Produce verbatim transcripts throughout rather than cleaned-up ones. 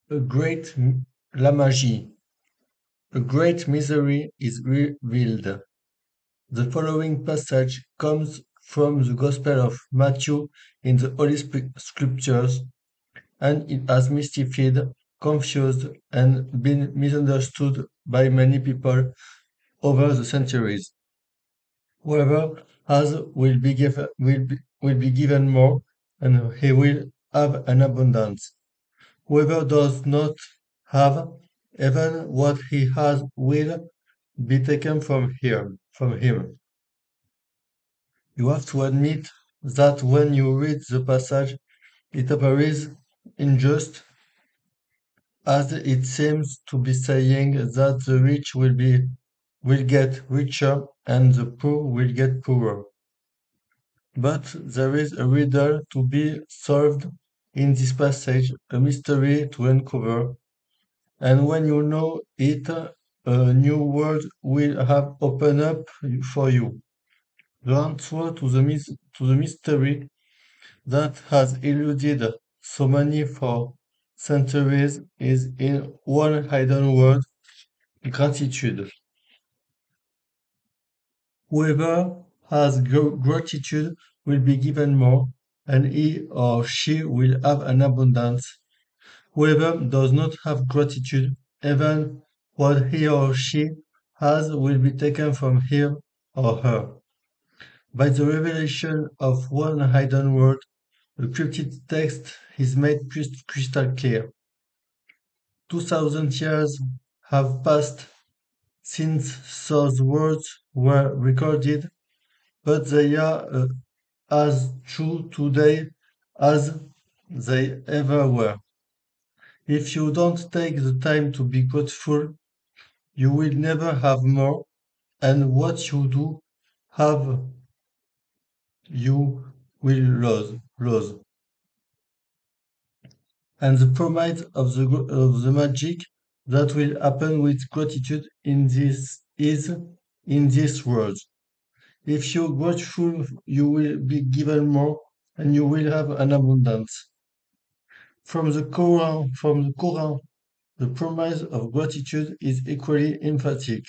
A great m- La Magie. A great misery is revealed. The following passage comes from the Gospel of Matthew in the Holy Sp- Scriptures, and it has mystified, confused, and been misunderstood by many people over the centuries. Whoever has will be given will be, will be given more, and he will have an abundance. Whoever does not have, even what he has will be taken from him. From him. You have to admit that when you read the passage, it appears unjust, as it seems to be saying that the rich will be will get richer and the poor will get poorer. But there is a riddle to be solved in this passage, a mystery to uncover, and when you know it, a new world will have opened up for you. The answer to the, mys- to the mystery that has eluded so many for centuries is in one hidden word, gratitude. Whoever has gr- gratitude will be given more, and he or she will have an abundance. Whoever does not have gratitude, even what he or she has will be taken from him or her. By the revelation of one hidden word, the cryptic text is made crys- crystal clear. Two thousand years have passed since those words were recorded, but they are uh, as true today as they ever were. If you don't take the time to be grateful, you will never have more, and what you do have, you will lose. lose. And the promise of the gr- of the magic that will happen with gratitude in this is in this world. If you're grateful, you will be given more, and you will have an abundance. From the Quran, from the Quran, the promise of gratitude is equally emphatic.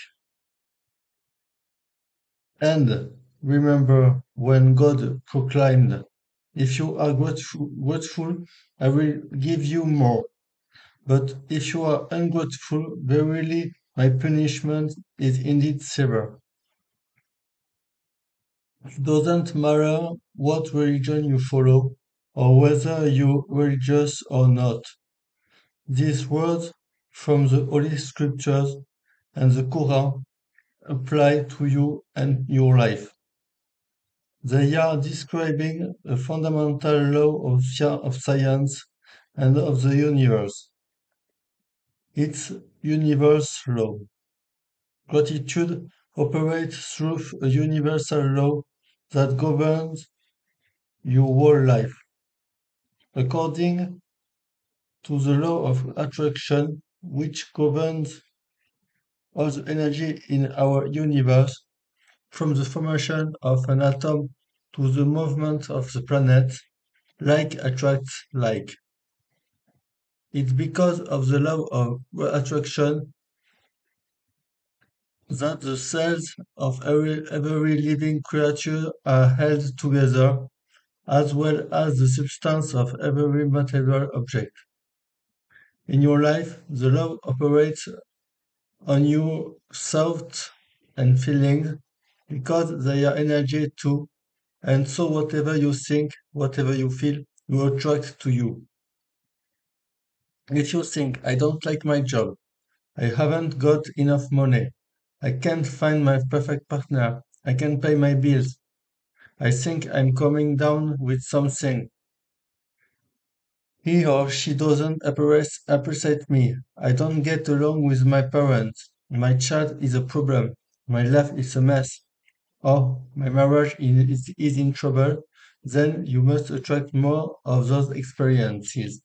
And remember when God proclaimed, "If you are grateful, grateful, I will give you more. But if you are ungrateful, verily my punishment is indeed severe." It doesn't matter what religion you follow or whether you're religious or not. These words from the Holy Scriptures and the Quran apply to you and your life. They are describing a fundamental law of, sci- of science and of the universe. It's universe law. Gratitude operates through a universal law that governs your whole life. According to the law of attraction, which governs all the energy in our universe, from the formation of an atom to the movement of the planet, like attracts like. It's because of the law of attraction that the cells of every, every living creature are held together, as well as the substance of every material object. In your life, the law operates on your thoughts and feelings because they are energy too, and so whatever you think, whatever you feel, you attract to you. If you think, "I don't like my job, I haven't got enough money, I can't find my perfect partner, I can't pay my bills, I think I'm coming down with something, he or she doesn't appreci- appreciate me, I don't get along with my parents, my child is a problem, my life is a mess, or my marriage is, is in trouble," then you must attract more of those experiences.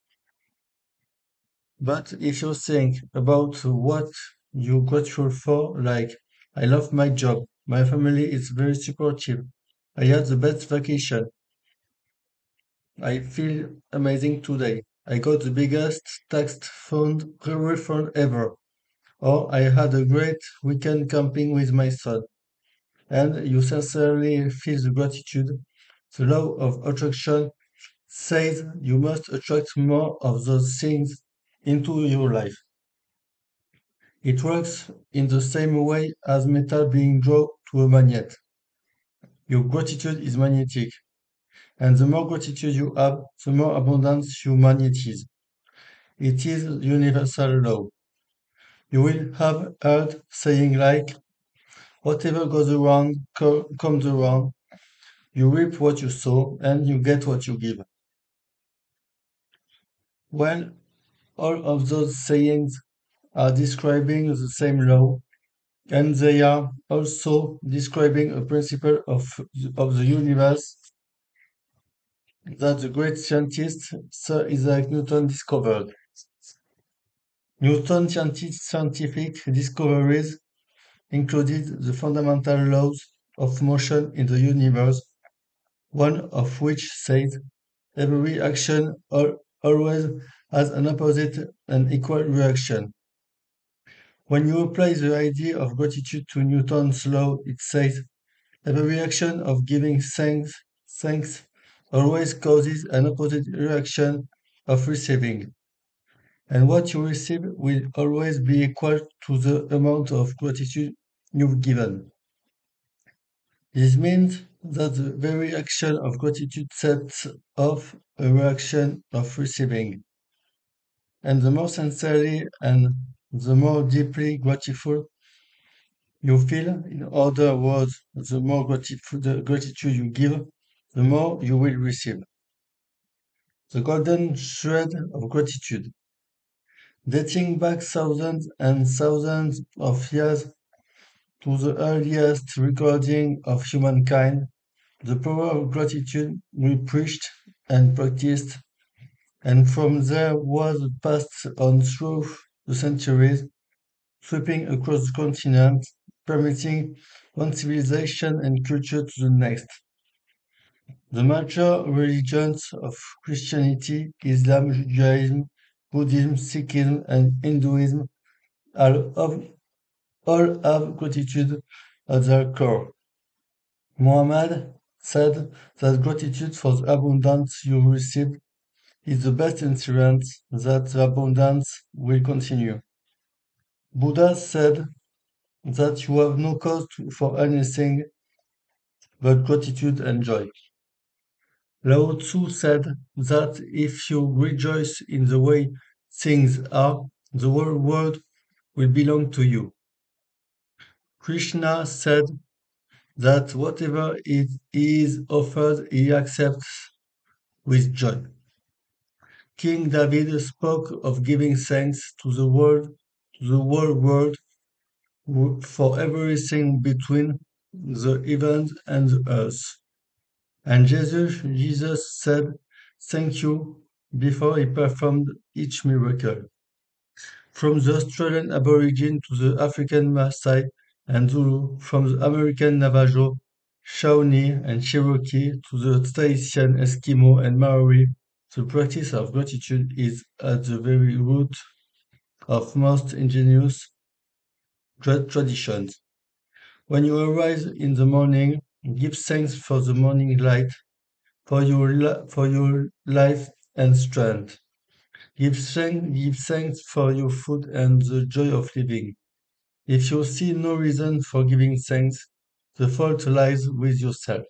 But if you think about what you're grateful for, like, "I love my job, my family is very supportive, I had the best vacation, I feel amazing today." I got the biggest tax fund refund ever. Or I had a great weekend camping with my son. And you sincerely feel the gratitude. The law of attraction says you must attract more of those things into your life. It works in the same way as metal being drawn to a magnet. Your gratitude is magnetic, and the more gratitude you have, the more abundance you magnetize. It is universal law. You will have heard saying like, whatever goes around co- comes around. You reap what you sow, and you get what you give. Well, all of those sayings are describing the same law, and they are also describing a principle of, of the universe that the great scientist Sir Isaac Newton discovered. Newton's scientific discoveries included the fundamental laws of motion in the universe, one of which says every action al- always has an opposite and equal reaction. When you apply the idea of gratitude to Newton's law, it says every action of giving thanks, thanks always causes an opposite reaction of receiving, and what you receive will always be equal to the amount of gratitude you've given. This means that the very action of gratitude sets off a reaction of receiving, and the more sincerely and the more deeply grateful you feel, in other words, the more gratitude, the gratitude you give, the more you will receive. The golden thread of gratitude. Dating back thousands and thousands of years to the earliest recording of humankind, the power of gratitude we preached and practiced, and from there was passed on through the centuries, sweeping across the continent, permitting one civilization and culture to the next. The major religions of Christianity, Islam, Judaism, Buddhism, Sikhism, and Hinduism are of, all have gratitude at their core. Muhammad said that gratitude for the abundance you receive is the best insurance that the abundance will continue. Buddha said that you have no cause to- for anything but gratitude and joy. Lao Tzu said that if you rejoice in the way things are, the whole world will belong to you. Krishna said that whatever it is offered, he accepts with joy. King David spoke of giving thanks to the world, to the whole world, wo- for everything between the heavens and the earth. And Jesus, Jesus said, "Thank you," before he performed each miracle. From the Australian Aborigine to the African Maasai and Zulu, from the American Navajo, Shawnee, and Cherokee to the Tahitian Eskimo and Maori, the practice of gratitude is at the very root of most indigenous tra- traditions. When you arise in the morning, give thanks for the morning light, for your, li- for your life and strength. Give thanks, give thanks for your food and the joy of living. If you see no reason for giving thanks, the fault lies with yourself.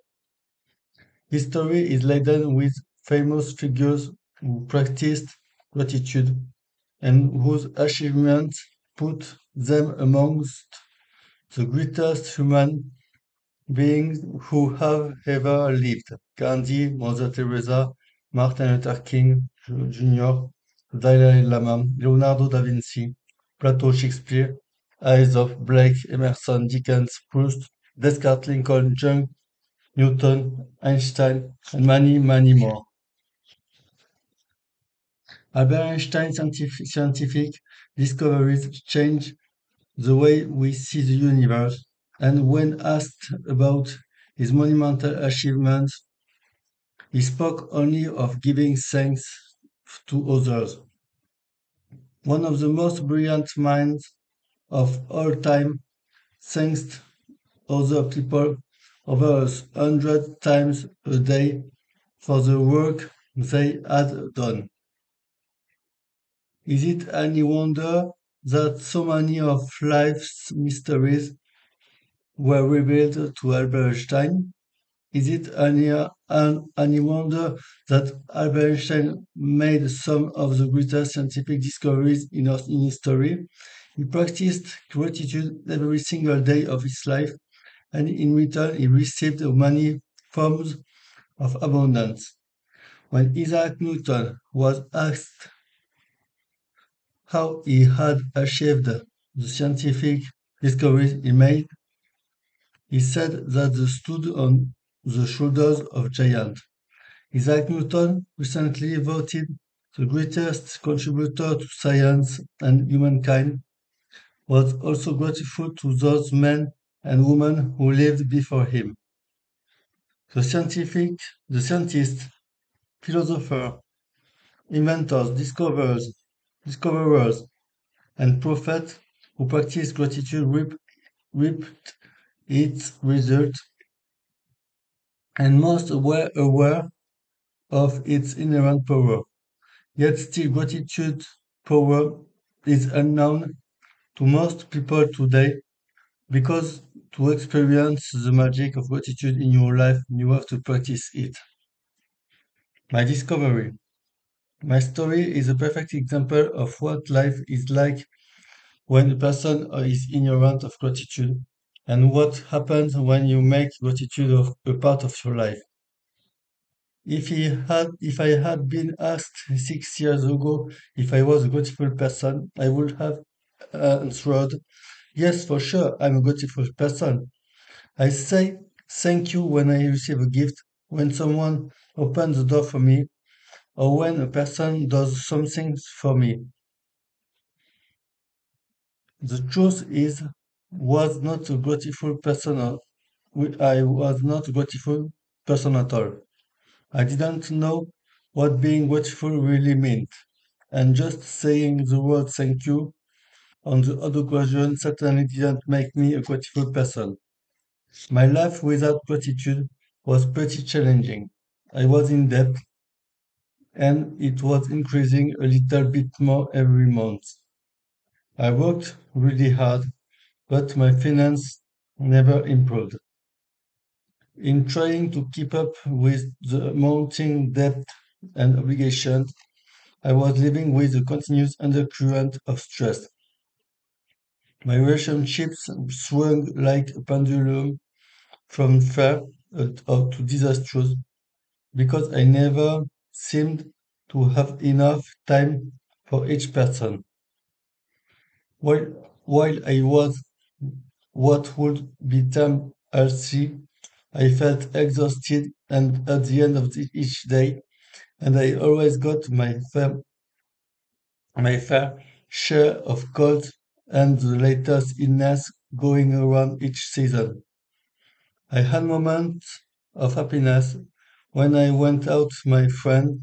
History is laden with famous figures who practiced gratitude and whose achievements put them amongst the greatest human beings who have ever lived. Gandhi, Mother Teresa, Martin Luther King Junior, Dalai Lama, Leonardo da Vinci, Plato, Shakespeare, Aesop, Blake, Emerson, Dickens, Proust, Descartes, Lincoln, Jung, Newton, Einstein, and many, many more. Albert Einstein's scientific, scientific discoveries changed the way we see the universe, and when asked about his monumental achievements, he spoke only of giving thanks to others. One of the most brilliant minds of all time thanked other people over a hundred times a day for the work they had done. Is it any wonder that so many of life's mysteries were revealed to Albert Einstein? Is it any, an, any wonder that Albert Einstein made some of the greatest scientific discoveries in, our, in history? He practiced gratitude every single day of his life, and in return, he received many forms of abundance. When Isaac Newton was asked how he had achieved the scientific discoveries he made, he said that they stood on the shoulders of giants. Isaac Newton, recently voted the greatest contributor to science and humankind, was also grateful to those men and women who lived before him. The scientific, the scientists, philosophers, inventors, discoverers, discoverers, and prophets who practiced gratitude reap, reaped its result, and most were aware of its inherent power. Yet still gratitude power is unknown to most people today because to experience the magic of gratitude in your life, you have to practice it. My discovery. My story is a perfect example of what life is like when a person is ignorant of gratitude and what happens when you make gratitude of a part of your life. If he had, if I had been asked six years ago if I was a grateful person, I would have answered, yes, for sure, I'm a grateful person. I say thank you when I receive a gift, when someone opens the door for me, or when a person does something for me. The truth is, was not a grateful person. or- I was not a grateful person at all. I didn't know what being grateful really meant, and just saying the word thank you on the other occasion certainly didn't make me a grateful person. My life without gratitude was pretty challenging. I was in debt, and it was increasing a little bit more every month. I worked really hard, but my finance never improved. In trying to keep up with the mounting debt and obligations, I was living with a continuous undercurrent of stress. My relationships swung like a pendulum from fair uh, to disastrous because I never seemed to have enough time for each person. While, while I was what would be termed healthy, I felt exhausted and at the end of the, each day, and I always got my fair, my fair share of colds and the latest illness going around each season. I had moments of happiness when I went out with my friend,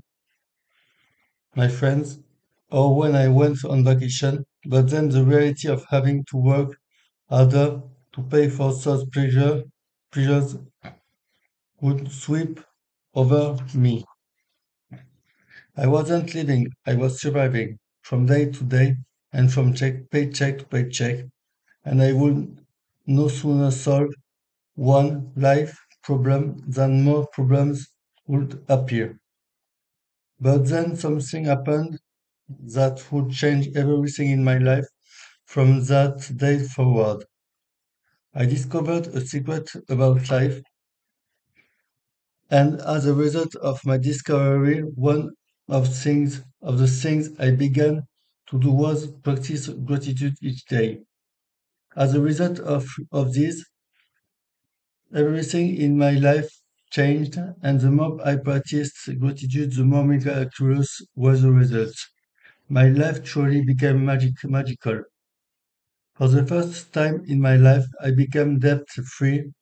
my friends, or when I went on vacation, but then the reality of having to work harder to pay for such pleasure, pleasures would sweep over me. I wasn't living, I was surviving from day to day and from check, paycheck to paycheck, and I would no sooner solve one life problem than more problems would appear. But then something happened that would change everything in my life from that day forward. I discovered a secret about life, and as a result of my discovery, one of things of the things I began to do was practice gratitude each day. As a result of, of this, everything in my life changed, and the more I practiced gratitude, the more miraculous was the result. My life truly became magic, magical. For the first time in my life, I became debt free,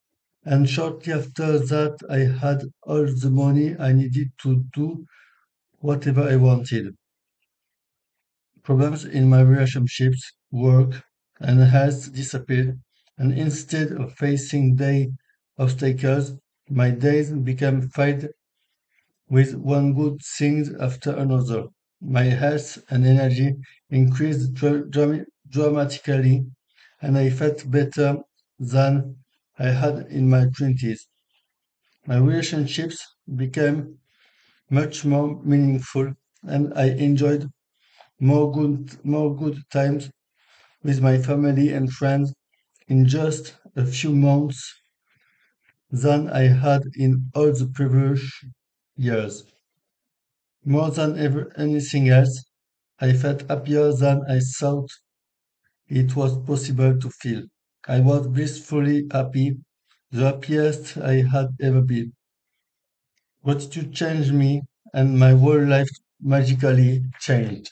and shortly after that, I had all the money I needed to do whatever I wanted. Problems in my relationships, work, and health disappeared, and instead of facing day obstacles, my days became filled with one good thing after another. My health and energy increased dra- dram- dramatically, and I felt better than I had in my twenties. My relationships became much more meaningful, and I enjoyed more good, more good times with my family and friends in just a few months than I had in all the previous years. More than ever anything else, I felt happier than I thought it was possible to feel. I was blissfully happy, the happiest I had ever been. Gratitude changed me, and my whole life magically changed.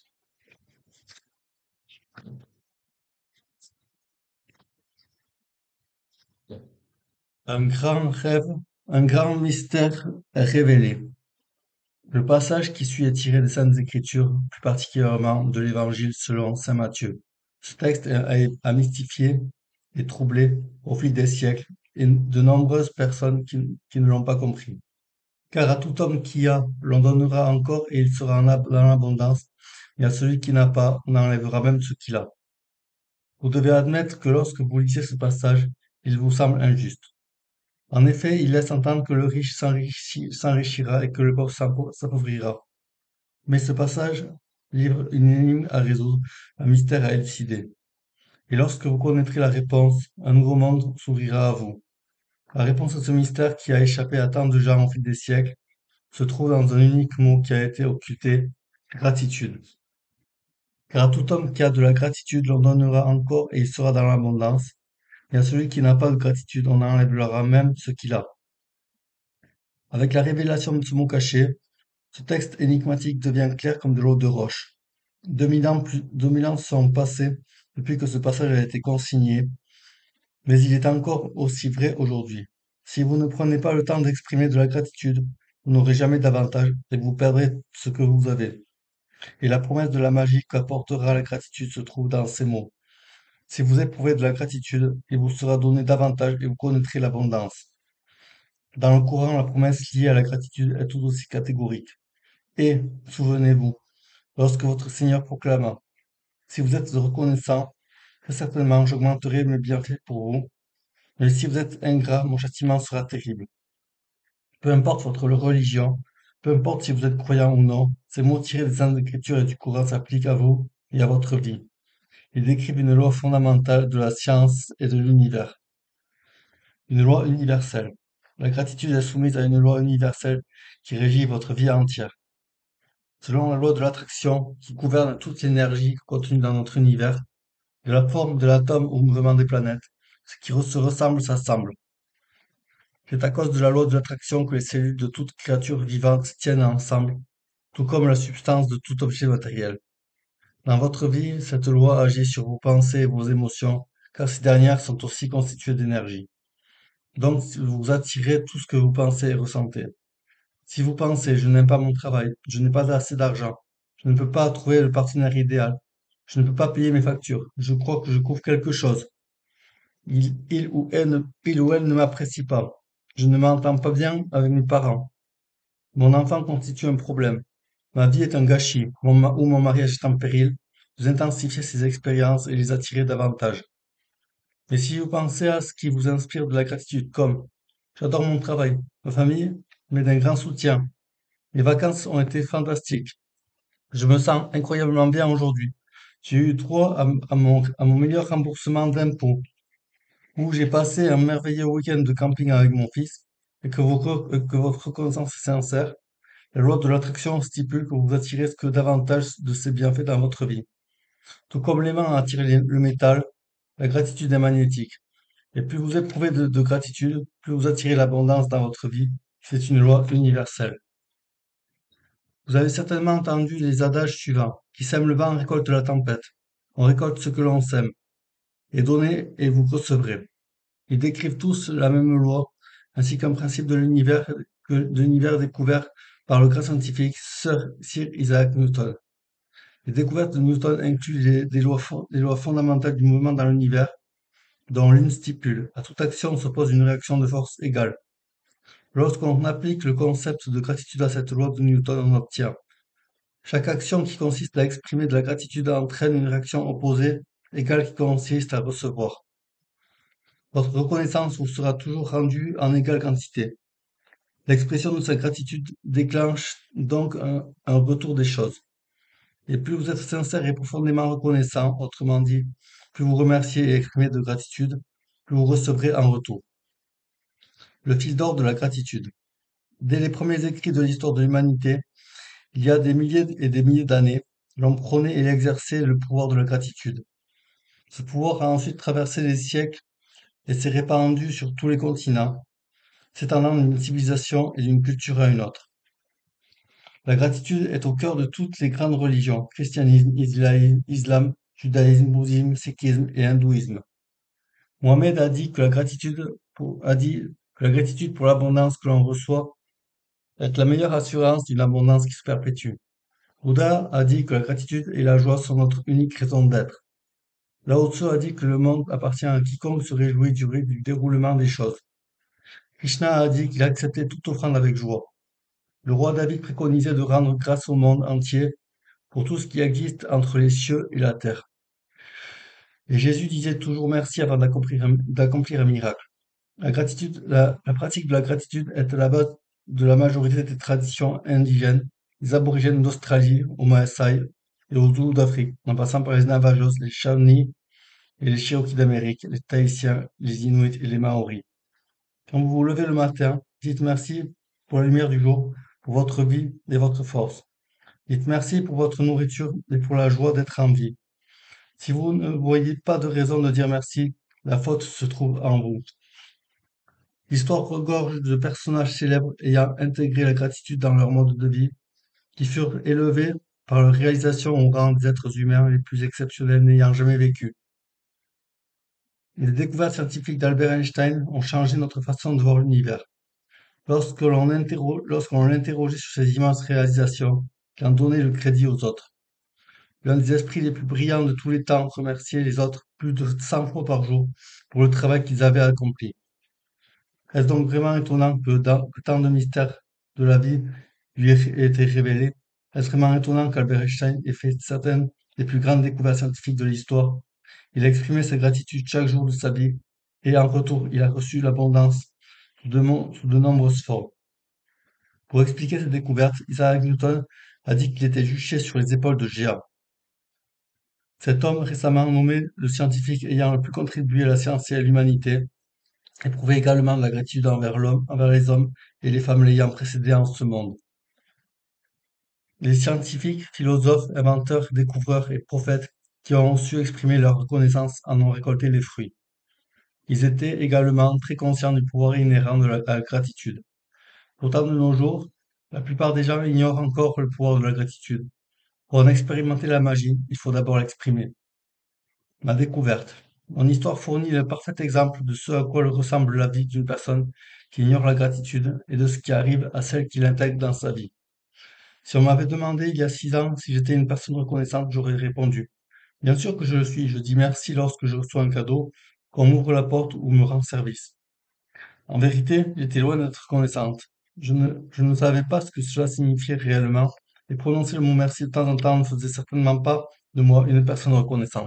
Un grand rêve, un grand mystère est révélé. Le passage qui suit est tiré des Saintes Écritures, plus particulièrement de l'Évangile selon saint Matthieu. Ce texte a, a mystifié et troublé au fil des siècles et de nombreuses personnes qui, qui ne l'ont pas compris. Car à tout homme qui a, l'on donnera encore et il sera en ab- dans l'abondance, et à celui qui n'a pas, on enlèvera même ce qu'il a. Vous devez admettre que lorsque vous lisez ce passage, il vous semble injuste. En effet, il laisse entendre que le riche s'enrichi- s'enrichira et que le pauvre s'appau- s'appauvrira. Mais ce passage livre une énigme à résoudre, un mystère à élucider. Et lorsque vous connaîtrez la réponse, un nouveau monde s'ouvrira à vous. La réponse à ce mystère qui a échappé à tant de gens au fil des siècles se trouve dans un unique mot qui a été occulté, gratitude. Car à tout homme qui a de la gratitude, l'on donnera encore et il sera dans l'abondance. Et à celui qui n'a pas de gratitude, on enlèvera même ce qu'il a. Avec la révélation de ce mot caché, ce texte énigmatique devient clair comme de l'eau de roche. Deux mille ans, plus, deux mille ans sont passés depuis que ce passage a été consigné, mais il est encore aussi vrai aujourd'hui. Si vous ne prenez pas le temps d'exprimer de la gratitude, vous n'aurez jamais davantage et vous perdrez ce que vous avez. Et la promesse de la magie qu'apportera la gratitude se trouve dans ces mots. Si vous éprouvez de la gratitude, il vous sera donné davantage et vous connaîtrez l'abondance. Dans le Coran, la promesse liée à la gratitude est tout aussi catégorique. Et, souvenez-vous, lorsque votre Seigneur proclama, si vous êtes reconnaissant, très certainement j'augmenterai mes bienfaits pour vous, mais si vous êtes ingrat, mon châtiment sera terrible. Peu importe votre religion, peu importe si vous êtes croyant ou non, ces mots tirés des Saintes Écritures et du Coran s'appliquent à vous et à votre vie. Ils décrivent une loi fondamentale de la science et de l'univers, une loi universelle. La gratitude est soumise à une loi universelle qui régit votre vie entière. Selon la loi de l'attraction qui gouverne toute l'énergie contenue dans notre univers, de la forme de l'atome au mouvement des planètes, ce qui se ressemble s'assemble. C'est à cause de la loi de l'attraction que les cellules de toute créature vivante tiennent ensemble, tout comme la substance de tout objet matériel. Dans votre vie, cette loi agit sur vos pensées et vos émotions, car ces dernières sont aussi constituées d'énergie. Donc, vous attirez tout ce que vous pensez et ressentez. Si vous pensez, je n'aime pas mon travail, je n'ai pas assez d'argent, je ne peux pas trouver le partenaire idéal, je ne peux pas payer mes factures, je crois que je couvre quelque chose, il, il ou elle ne, il ou elle ne m'apprécie pas, je ne m'entends pas bien avec mes parents, mon enfant constitue un problème, ma vie est un gâchis, mon ma- ou mon mariage est en péril, vous intensifiez ces expériences et les attirez davantage. Mais si vous pensez à ce qui vous inspire de la gratitude, comme j'adore mon travail, ma famille m'est d'un grand soutien, les vacances ont été fantastiques, je me sens incroyablement bien aujourd'hui, j'ai eu droit à, m- à mon, à mon meilleur remboursement d'impôts, ou j'ai passé un merveilleux week-end de camping avec mon fils, et que, vos re- euh, que votre reconnaissance est sincère, la loi de l'attraction stipule que vous attirez ce que davantage de ces bienfaits dans votre vie. Tout comme l'aimant attire les- le métal, la gratitude est magnétique. Et plus vous éprouvez de, de gratitude, plus vous attirez l'abondance dans votre vie. C'est une loi universelle. Vous avez certainement entendu les adages suivants. Qui sème le vent récolte la tempête. On récolte ce que l'on sème. Et donnez et vous recevrez. Ils décrivent tous la même loi, ainsi qu'un principe de l'univers, que- de l'univers découvert par le grand scientifique Sir, Sir Isaac Newton. Les découvertes de Newton incluent les, des lois, fon- des lois fondamentales du mouvement dans l'univers, dont l'une stipule: à toute action s'oppose une réaction de force égale. Lorsqu'on applique le concept de gratitude à cette loi de Newton, on obtient: chaque action qui consiste à exprimer de la gratitude entraîne une réaction opposée égale qui consiste à recevoir. Votre reconnaissance vous sera toujours rendue en égale quantité. L'expression de sa gratitude déclenche donc un, un retour des choses. Et plus vous êtes sincère et profondément reconnaissant, autrement dit, plus vous remerciez et exprimez de gratitude, plus vous recevrez en retour. Le fil d'or de la gratitude. Dès les premiers écrits de l'histoire de l'humanité, il y a des milliers et des milliers d'années, l'on prônait et exerçait le pouvoir de la gratitude. Ce pouvoir a ensuite traversé les siècles et s'est répandu sur tous les continents, s'étendant d'une civilisation et d'une culture à une autre. La gratitude est au cœur de toutes les grandes religions: christianisme, isla- islam, judaïsme, bouddhisme, sikhisme et hindouisme. Mohamed a dit que la gratitude pour, a dit que la gratitude pour l'abondance que l'on reçoit est la meilleure assurance d'une abondance qui se perpétue. Bouddha a dit que la gratitude et la joie sont notre unique raison d'être. Lao Tzu a dit que le monde appartient à quiconque se réjouit du, ré- du déroulement des choses. Krishna a dit qu'il acceptait toute offrande avec joie. Le roi David préconisait de rendre grâce au monde entier pour tout ce qui existe entre les cieux et la terre. Et Jésus disait toujours merci avant d'accomplir un, d'accomplir un miracle. La gratitude, la, la pratique de la gratitude est à la base de la majorité des traditions indigènes, des aborigènes d'Australie, aux Maasai et aux Zoulous d'Afrique, en passant par les Navajos, les Shawnee et les Cherokees d'Amérique, les Tahitiens, les Inuits et les Maoris. Quand vous vous levez le matin, dites merci pour la lumière du jour, pour votre vie et votre force. Dites merci pour votre nourriture et pour la joie d'être en vie. Si vous ne voyez pas de raison de dire merci, la faute se trouve en vous. L'histoire regorge de personnages célèbres ayant intégré la gratitude dans leur mode de vie, qui furent élevés par leur réalisation au rang des êtres humains les plus exceptionnels n'ayant jamais vécu. Les découvertes scientifiques d'Albert Einstein ont changé notre façon de voir l'univers. Lorsque l'on interro- lorsqu'on l'interrogeait sur ses immenses réalisations, il en donnait le crédit aux autres. L'un des esprits les plus brillants de tous les temps remerciait les autres plus de cent fois par jour pour le travail qu'ils avaient accompli. Est-ce donc vraiment étonnant que, dans- que tant de mystères de la vie lui aient été révélés? Est-ce vraiment étonnant qu'Albert Einstein ait fait certaines des plus grandes découvertes scientifiques de l'histoire? Il a exprimé sa gratitude chaque jour de sa vie et en retour, il a reçu l'abondance sous de, mon- sous de nombreuses formes. Pour expliquer cette découverte, Isaac Newton a dit qu'il était juché sur les épaules de géants. Cet homme, récemment nommé le scientifique ayant le plus contribué à la science et à l'humanité, éprouvait également de la gratitude envers l'homme, envers les hommes et les femmes l'ayant précédé en ce monde. Les scientifiques, philosophes, inventeurs, découvreurs et prophètes qui ont su exprimer leur reconnaissance en ont récolté les fruits. Ils étaient également très conscients du pouvoir inhérent de la, à la gratitude. Pourtant, de nos jours, la plupart des gens ignorent encore le pouvoir de la gratitude. Pour en expérimenter la magie, il faut d'abord l'exprimer. Ma découverte. Mon histoire fournit le parfait exemple de ce à quoi ressemble la vie d'une personne qui ignore la gratitude et de ce qui arrive à celle qui l'intègre dans sa vie. Si on m'avait demandé il y a six ans si j'étais une personne reconnaissante, j'aurais répondu: bien sûr que je le suis, je dis merci lorsque je reçois un cadeau, qu'on m'ouvre la porte ou me rend service. En vérité, j'étais loin d'être reconnaissante. Je ne, je ne savais pas ce que cela signifiait réellement, et prononcer le mot merci de temps en temps ne faisait certainement pas de moi une personne reconnaissante.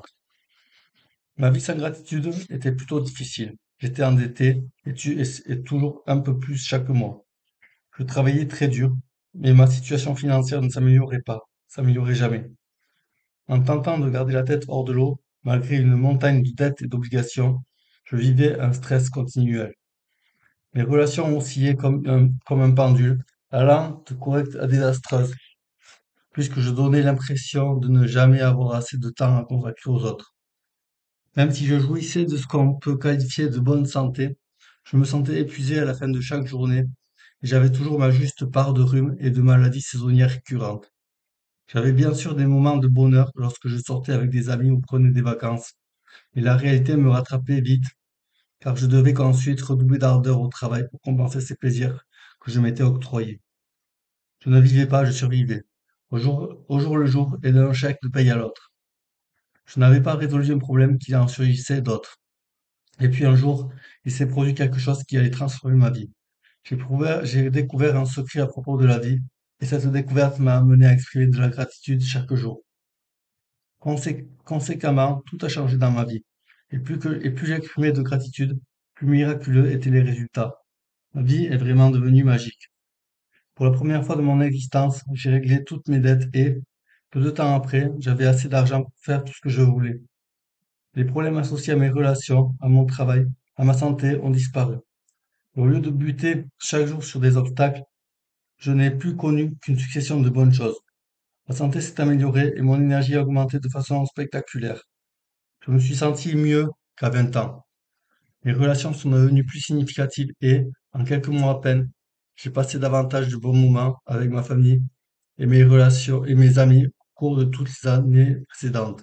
Ma vie sans gratitude était plutôt difficile. J'étais endetté et, tu- et- et toujours un peu plus chaque mois. Je travaillais très dur, mais ma situation financière ne s'améliorait pas, s'améliorait jamais. En tentant de garder la tête hors de l'eau, malgré une montagne de dettes et d'obligations, je vivais un stress continuel. Mes relations oscillaient comme un, comme un pendule, allant de correctes à désastreuses, puisque je donnais l'impression de ne jamais avoir assez de temps à consacrer aux autres. Même si je jouissais de ce qu'on peut qualifier de bonne santé, je me sentais épuisé à la fin de chaque journée et j'avais toujours ma juste part de rhume et de maladies saisonnières récurrentes. J'avais bien sûr des moments de bonheur lorsque je sortais avec des amis ou prenais des vacances, mais la réalité me rattrapait vite, car je devais ensuite redoubler d'ardeur au travail pour compenser ces plaisirs que je m'étais octroyés. Je ne vivais pas, je survivais. Au jour, au jour le jour et d'un chèque de paye à l'autre. Je n'avais pas résolu un problème qu'il en surgissait d'autres. Et puis un jour, il s'est produit quelque chose qui allait transformer ma vie. J'ai prouvé- j'ai découvert un secret à propos de la vie, et cette découverte m'a amené à exprimer de la gratitude chaque jour. Consé- conséquemment, tout a changé dans ma vie. Et plus que, et plus j'exprimais de gratitude, plus miraculeux étaient les résultats. Ma vie est vraiment devenue magique. Pour la première fois de mon existence, j'ai réglé toutes mes dettes et, peu de temps après, j'avais assez d'argent pour faire tout ce que je voulais. Les problèmes associés à mes relations, à mon travail, à ma santé ont disparu. Au lieu de buter chaque jour sur des obstacles, je n'ai plus connu qu'une succession de bonnes choses. Ma santé s'est améliorée et mon énergie a augmenté de façon spectaculaire. Je me suis senti mieux qu'à vingt ans. Mes relations sont devenues plus significatives et, en quelques mois à peine, j'ai passé davantage de bons moments avec ma famille et mes relations et mes amis au cours de toutes les années précédentes.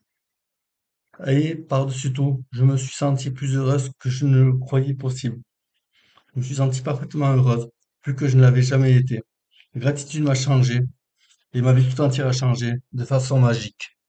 Et par-dessus tout, je me suis sentie plus heureuse que je ne le croyais possible. Je me suis sentie parfaitement heureuse, plus que je ne l'avais jamais été. La gratitude m'a changé et ma vie tout entière a changé de façon magique.